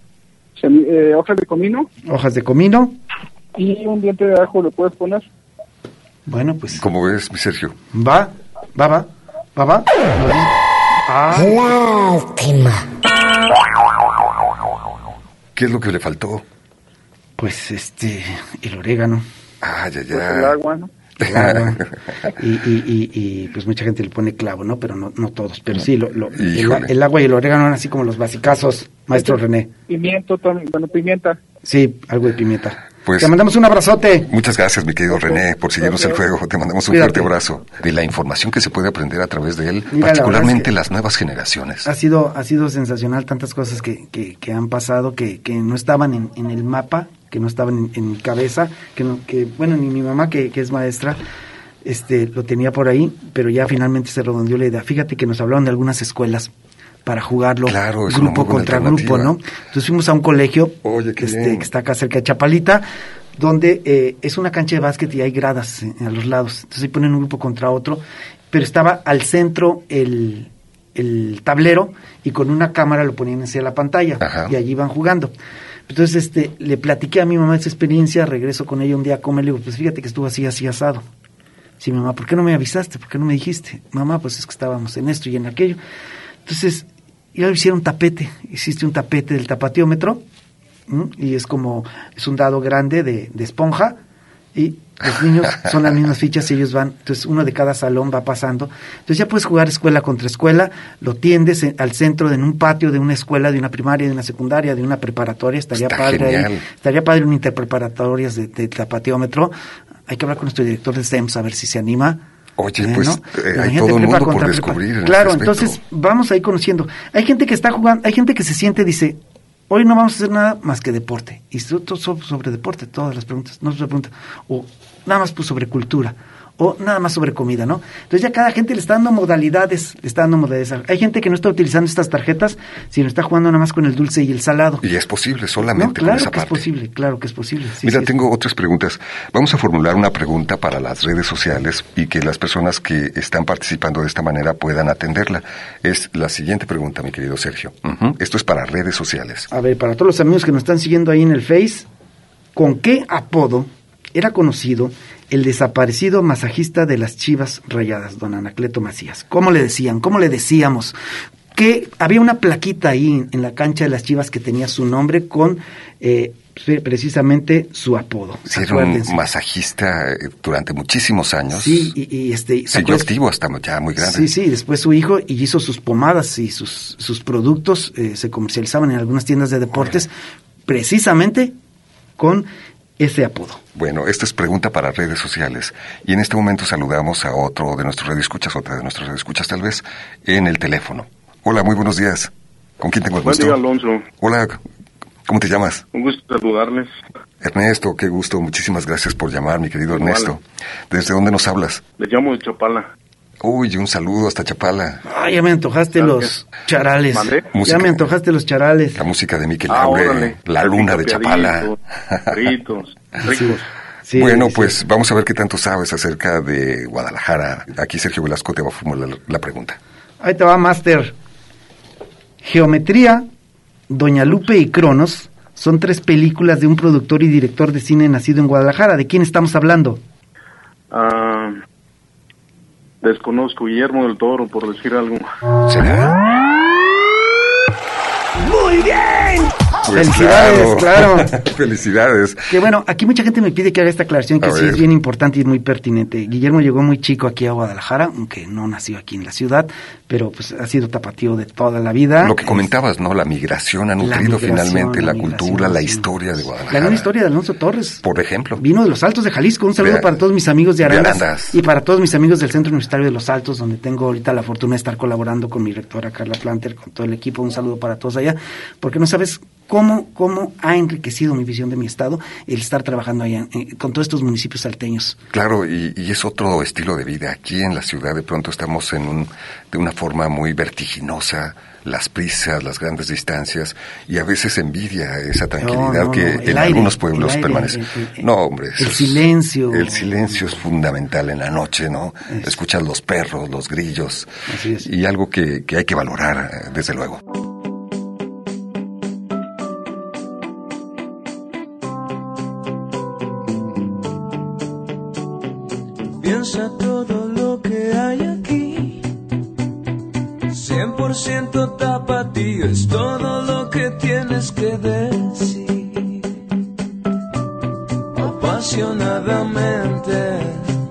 Hojas de comino. Hojas de comino. Y un diente de ajo le puedes poner. Bueno, pues... ¿Cómo ves, mi Sergio? Va. Lástima. ¿Qué es lo que le faltó? Pues el orégano. Ya. Pues el agua, ¿no? Claro. y pues mucha gente le pone clavo, ¿no? Pero no todos. Pero sí, el agua y el orégano eran así como los basicazos, maestro René. Pimiento también, pimienta. Sí, algo de pimienta. Pues, te mandamos un abrazote. Muchas gracias, mi querido René, por seguirnos el juego. Te mandamos un fuerte abrazo. De la información que se puede aprender a través de él, particularmente las nuevas generaciones. Ha sido sensacional tantas cosas que han pasado que no estaban en el mapa, que no estaban en mi cabeza, que bueno, ni mi mamá que es maestra lo tenía por ahí, pero ya finalmente se redondeó la idea. Fíjate que nos hablaron de algunas escuelas para jugarlo, grupo contra grupo, ¿no? Entonces fuimos a un colegio que está acá cerca de Chapalita, donde es una cancha de básquet y hay gradas a los lados. Entonces ahí ponen un grupo contra otro, pero estaba al centro el tablero y con una cámara lo ponían hacia la pantalla. Y allí iban jugando. Entonces le platiqué a mi mamá esa experiencia, regreso con ella un día a comer, le digo, pues fíjate que estuvo así asado. Sí, mamá, ¿por qué no me avisaste? ¿Por qué no me dijiste? Mamá, pues es que estábamos en esto y en aquello. Entonces, ya hicieron un tapete, hiciste un tapete del tapatíometro, y es un dado grande de esponja, y los niños son las mismas fichas y ellos van, entonces uno de cada salón va pasando, entonces ya puedes jugar escuela contra escuela, lo tiendes al centro en un patio de una escuela, de una primaria, de una secundaria, de una preparatoria, estaría padre un interpreparatorias de tapatíometro. Hay que hablar con nuestro director de STEMS a ver si se anima. Oye, pues hay todo el mundo por descubrir. Claro, entonces vamos a ir conociendo. Hay gente que está jugando, hay gente que se siente, dice, hoy no vamos a hacer nada más que deporte. Y todo sobre deporte, todas las preguntas, no se pregunta. O nada más pues sobre cultura. o nada más sobre comida, ¿no? Entonces ya cada gente le está dando modalidades. Hay gente que no está utilizando estas tarjetas, sino está jugando nada más con el dulce y el salado. Y es posible solamente con esa parte. Claro que es posible. Sí, Mira, tengo otras preguntas. Vamos a formular una pregunta para las redes sociales y que las personas que están participando de esta manera puedan atenderla. Es la siguiente pregunta, mi querido Sergio. Esto es para redes sociales. A ver, para todos los amigos que nos están siguiendo ahí en el Face, ¿con qué apodo era conocido el desaparecido masajista de las Chivas Rayadas, don Anacleto Macías? ¿Cómo le decían? ¿Cómo le decíamos? Que había una plaquita ahí en la cancha de las Chivas que tenía su nombre con precisamente su apodo. Sí, era un masajista durante muchísimos años. Sí, y siguió activo hasta ya muy grande. Sí, después su hijo hizo sus pomadas y sus productos se comercializaban en algunas tiendas de deportes precisamente con ese apodo. Bueno, esta es pregunta para redes sociales. Y en este momento saludamos a otro de nuestros radioescuchas, otra de nuestros radioescuchas tal vez, en el teléfono. Hola, muy buenos días. ¿Con quién tengo el gusto? Buen día, Alonso. Hola, ¿cómo te llamas? Un gusto saludarles. Ernesto, qué gusto. Muchísimas gracias por llamar, mi querido Ernesto. ¿Desde dónde nos hablas? Le llamo de Chapala. Uy, un saludo hasta Chapala. Ya me antojaste los charales. Música, ya me antojaste los charales. La música de Miquel Laure, La Luna de Chapala. Fritos, ricos. Sí, bueno, pues vamos a ver qué tanto sabes acerca de Guadalajara. Aquí Sergio Velasco te va a formular la pregunta. Ahí te va, Máster. Geometría, Doña Lupe y Cronos son 3 películas de un productor y director de cine nacido en Guadalajara. ¿De quién estamos hablando? Desconozco. Guillermo del Toro, por decir algo. ¿Será? ¡Muy bien! Pues felicidades, claro. Felicidades. Que bueno, aquí mucha gente me pide que haga esta aclaración que sí es bien importante y muy pertinente. Guillermo llegó muy chico aquí a Guadalajara, aunque no nació aquí en la ciudad, pero pues ha sido tapatío de toda la vida. Lo que comentabas, ¿no? La migración ha nutrido finalmente la cultura, la historia de Guadalajara. La gran historia de Alonso Torres. Por ejemplo. Vino de Los Altos de Jalisco. Un saludo para todos mis amigos de Arandas y para todos mis amigos del Centro Universitario de Los Altos, donde tengo ahorita la fortuna de estar colaborando con mi rectora Carla Planter, con todo el equipo. Un saludo para todos allá, porque no sabes cómo ha enriquecido mi visión de mi estado el estar trabajando allá con todos estos municipios salteños. Claro, y es otro estilo de vida. Aquí en la ciudad de pronto estamos de una forma muy vertiginosa, las prisas, las grandes distancias, y a veces envidia esa tranquilidad que en algunos pueblos permanece. No, hombre. El silencio. El silencio es fundamental en la noche, ¿no? Escuchas los perros, los grillos. Así es. Y algo que hay que valorar, desde luego. Piensa todo lo que hay aquí. 100% tapatío es todo lo que tienes que decir. Apasionadamente.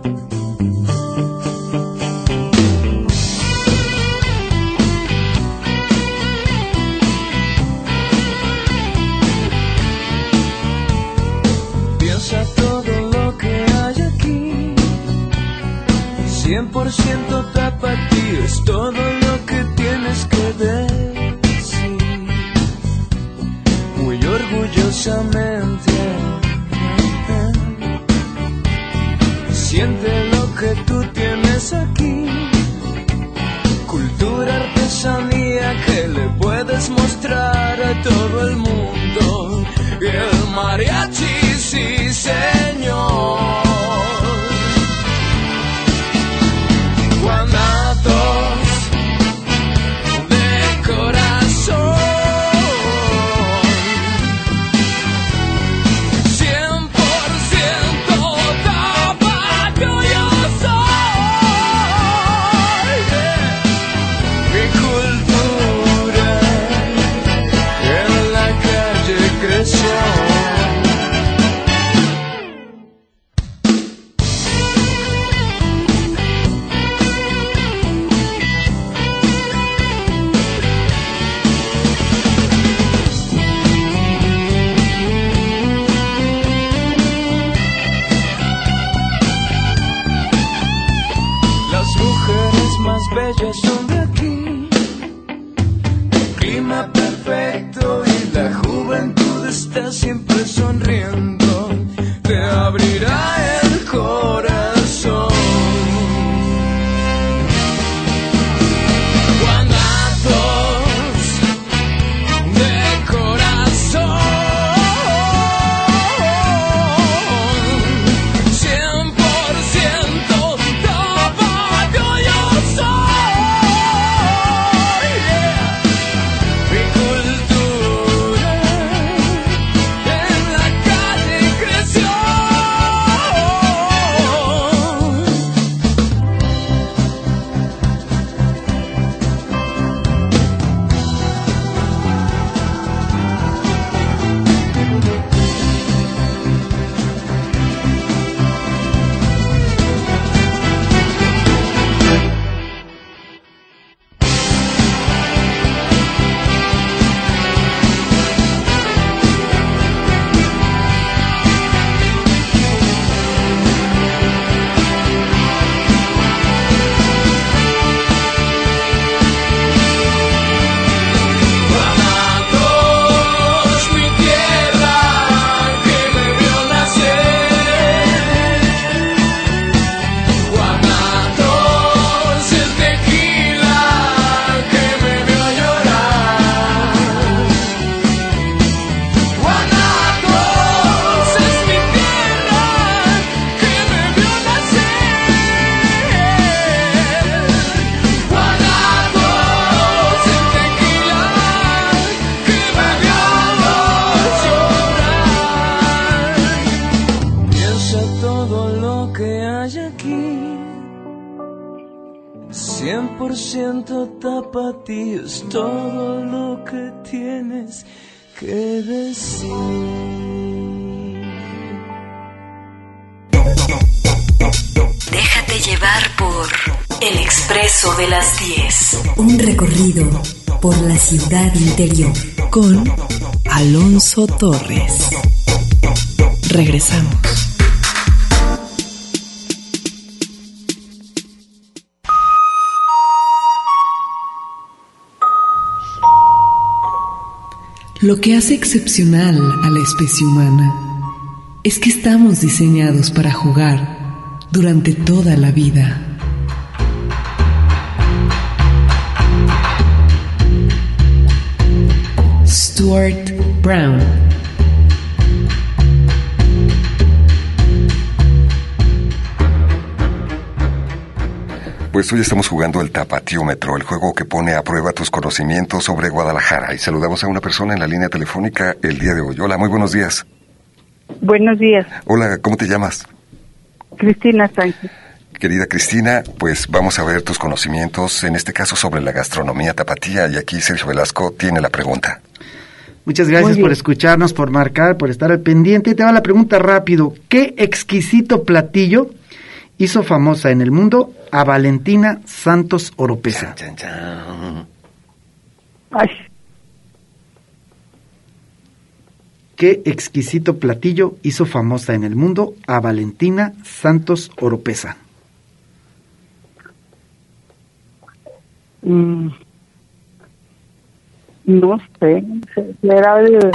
Piensa todo lo que hay aquí. 100% tapatío es todo lo que tienes que decir. Muy orgullosamente. Siente lo que tú tienes aquí. Cultura, artesanía que le puedes mostrar a todo el mundo. Y el mariachi, sí señor. Guanatos de corazón, 100% tapatío yo soy. Mi cultura en la calle creció. Bellas son de aquí, clima perfecto y la juventud está siempre sonriendo, te abrirá el corazón. aquí. 100% tapatío es todo lo que tienes que decir. Déjate llevar por El Expreso de las 10. Un recorrido por la ciudad interior. Con Alonso Torres. Regresamos. Lo que hace excepcional a la especie humana es que estamos diseñados para jugar durante toda la vida. Stuart Brown. Pues hoy estamos jugando el Tapatíometro, el juego que pone a prueba tus conocimientos sobre Guadalajara. Y saludamos a una persona en la línea telefónica el día de hoy. Hola, muy buenos días. Buenos días. Hola, ¿cómo te llamas? Cristina Sánchez. Querida Cristina, pues vamos a ver tus conocimientos, en este caso sobre la gastronomía tapatía. Y aquí Sergio Velasco tiene la pregunta. Muchas gracias por escucharnos, por marcar, por estar al pendiente. Y te va la pregunta rápido. ¿Qué exquisito platillo hizo famosa en el mundo a Valentina Santos Oropesa? Chan, chan, chan. Ay. ¿Qué exquisito platillo hizo famosa en el mundo a Valentina Santos Oropesa? No sé. Era de...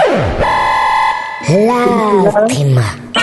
Lástima.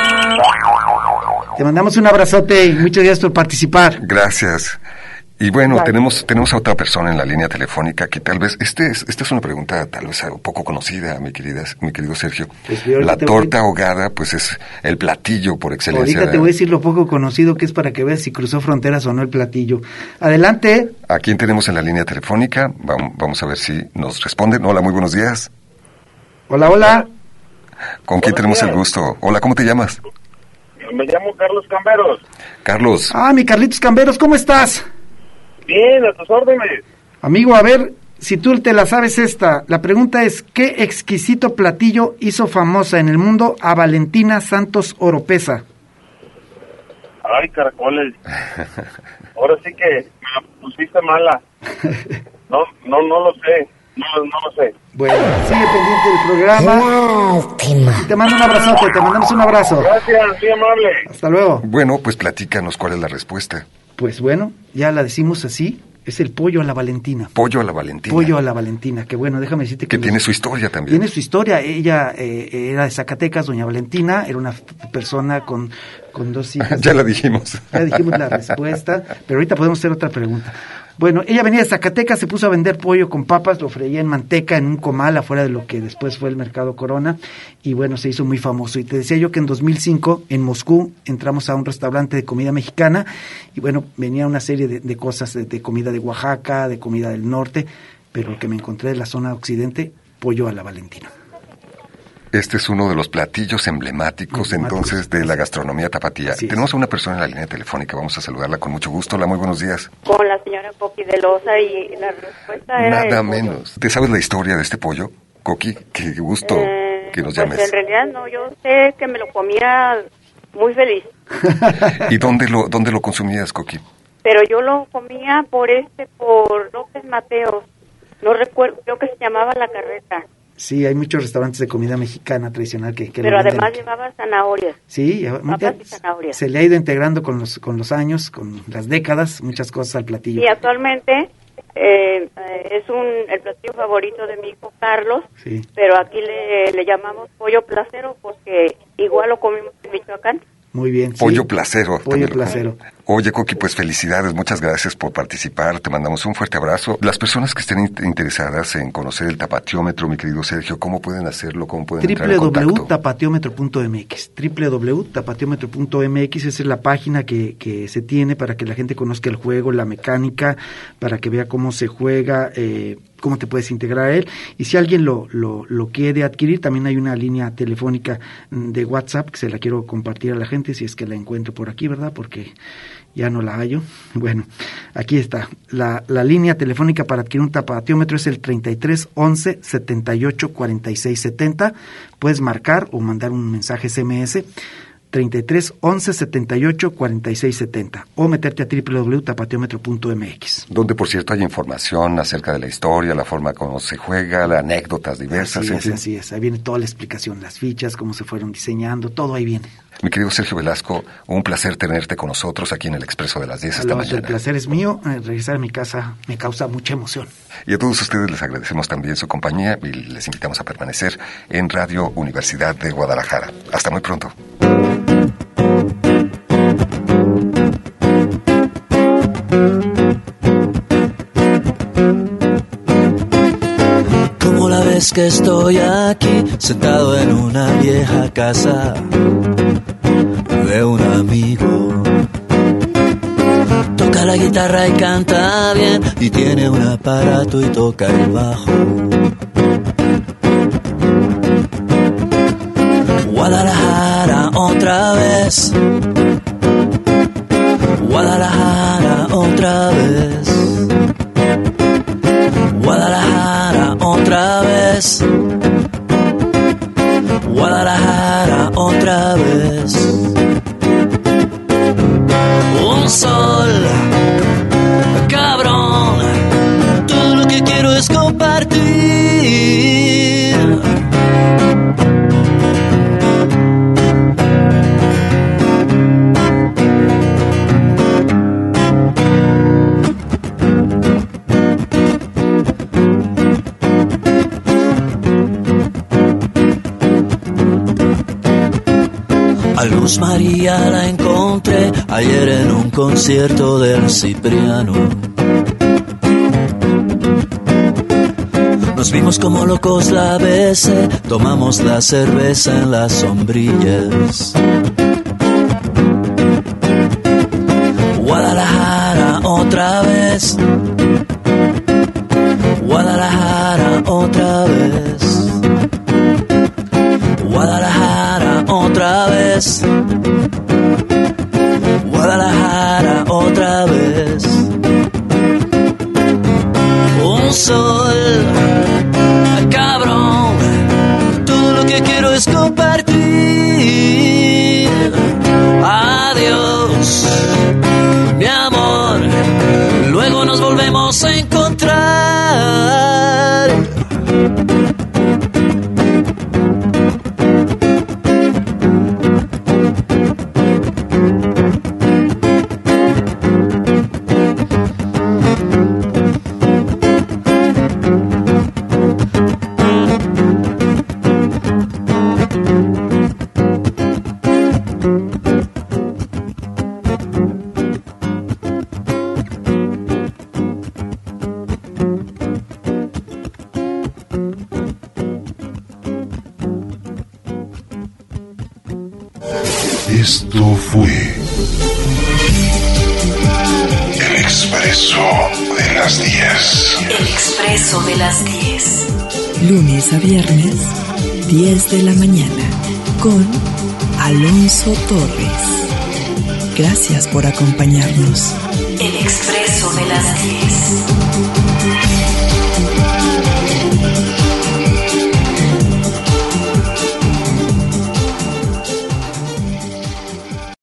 Te mandamos un abrazote y muchas gracias por participar. Gracias. Y bueno, tenemos a otra persona en la línea telefónica que tal vez, esta es una pregunta tal vez poco conocida, mi querido Sergio. Pues la torta ahogada, pues es el platillo por excelencia. Ahorita te voy a decir lo poco conocido que es para que veas si cruzó fronteras o no el platillo. Adelante. ¿A quién tenemos en la línea telefónica? Vamos a ver si nos responden. Hola, muy buenos días. Hola, hola. ¿Con quién tenemos el gusto? Hola, ¿cómo te llamas? Me llamo Carlos Camberos. Carlos. Ah, mi Carlitos Camberos, ¿cómo estás? Bien, a tus órdenes. Amigo, a ver, si tú te la sabes esta, la pregunta es, ¿qué exquisito platillo hizo famosa en el mundo a Valentina Santos Oropesa? Ay, caracoles. Ahora sí que me la pusiste mala. No lo sé. No lo sé. Bueno, sigue pendiente del programa. Lástima. Y te mando un abrazote, te mandamos un abrazo. Gracias, muy amable. Hasta luego. Bueno, pues platícanos cuál es la respuesta. Pues bueno, ya la decimos así, es el pollo a la Valentina. Pollo a la Valentina. Pollo a la Valentina, que bueno, déjame decirte que tiene su historia también. Tiene su historia, ella era de Zacatecas, doña Valentina, era una persona con 2 hijos. Ya la dijimos. Ya dijimos la respuesta, pero ahorita podemos hacer otra pregunta. Bueno, ella venía de Zacatecas, se puso a vender pollo con papas, lo freía en manteca en un comal afuera de lo que después fue el Mercado Corona, y bueno, se hizo muy famoso. Y te decía yo que en 2005, en Moscú, entramos a un restaurante de comida mexicana, y bueno, venía una serie de cosas, de comida de Oaxaca, de comida del norte, pero lo que me encontré de la zona occidente, pollo a la Valentina. Este es uno de los platillos emblemáticos entonces de la gastronomía tapatía. Tenemos a una persona en la línea telefónica, vamos a saludarla con mucho gusto. Hola, muy buenos días. Con la señora Coqui de Loza, y la respuesta era... Nada menos. ¿Te sabes la historia de este pollo, Coqui? Qué gusto que nos llames. Pues en realidad no, yo sé que me lo comía muy feliz. ¿Y dónde lo consumías, Coqui? Pero yo lo comía por López Mateos, no recuerdo, creo que se llamaba La Carreta. Sí, hay muchos restaurantes de comida mexicana tradicional que pero además llevaba zanahorias. Sí, zanahorias. Se le ha ido integrando con los años, con las décadas, muchas cosas al platillo. Y actualmente es el platillo favorito de mi hijo Carlos, sí. Pero aquí le llamamos pollo placero porque igual lo comimos en Michoacán. Muy bien. Pollo placero. Pollo placero. Oye, Coqui, pues felicidades, muchas gracias por participar, te mandamos un fuerte abrazo. Las personas que estén interesadas en conocer el tapatíometro, mi querido Sergio, ¿cómo pueden hacerlo? ¿Cómo pueden entrar en contacto? www.tapatíometro.mx www.tapatíometro.mx, esa es la página que se tiene para que la gente conozca el juego, la mecánica, para que vea cómo se juega, cómo te puedes integrar a él. Y si alguien lo quiere adquirir, también hay una línea telefónica de WhatsApp que se la quiero compartir a la gente, si es que la encuentro por aquí, ¿verdad? Porque ya no la hallo. Bueno, aquí está. La línea telefónica para adquirir un tapatíómetro es el 33 11 78 46 70. Puedes marcar o mandar un mensaje SMS 33 11 78 46 70 o meterte a www.tapatíometro.mx, donde por cierto hay información acerca de la historia, la forma como se juega, las anécdotas diversas. Así es, ahí viene toda la explicación, las fichas, cómo se fueron diseñando, todo ahí viene. Mi querido Sergio Velasco, un placer tenerte con nosotros aquí en el Expreso de las 10 esta mañana. El placer es mío, regresar a mi casa me causa mucha emoción. Y a todos ustedes les agradecemos también su compañía y les invitamos a permanecer en Radio Universidad de Guadalajara. Hasta muy pronto. Como la vez que estoy aquí, sentado en una vieja casa de un amigo. Toca la guitarra y canta bien, y tiene un aparato y toca el bajo. Guadalajara otra vez, Guadalajara otra vez, Guadalajara otra vez, Guadalajara otra vez. Un sol, cabrón, todo lo que quiero es compartir. A Luz María la encontré ayer en un concierto del Cipriano. Nos vimos como locos la besé, tomamos la cerveza en las sombrillas. Guadalajara otra vez, Guadalajara otra vez, Guadalajara otra vez, Guadalajara otra vez. Un sol, cabrón, todo lo que quiero es compartir. Adiós, mi amor, luego nos volvemos a encontrar. Esto fue El Expreso de las 10. El Expreso de las 10. Lunes a viernes, 10 de la mañana, con Alonso Torres. Gracias por acompañarnos. El Expreso de las 10.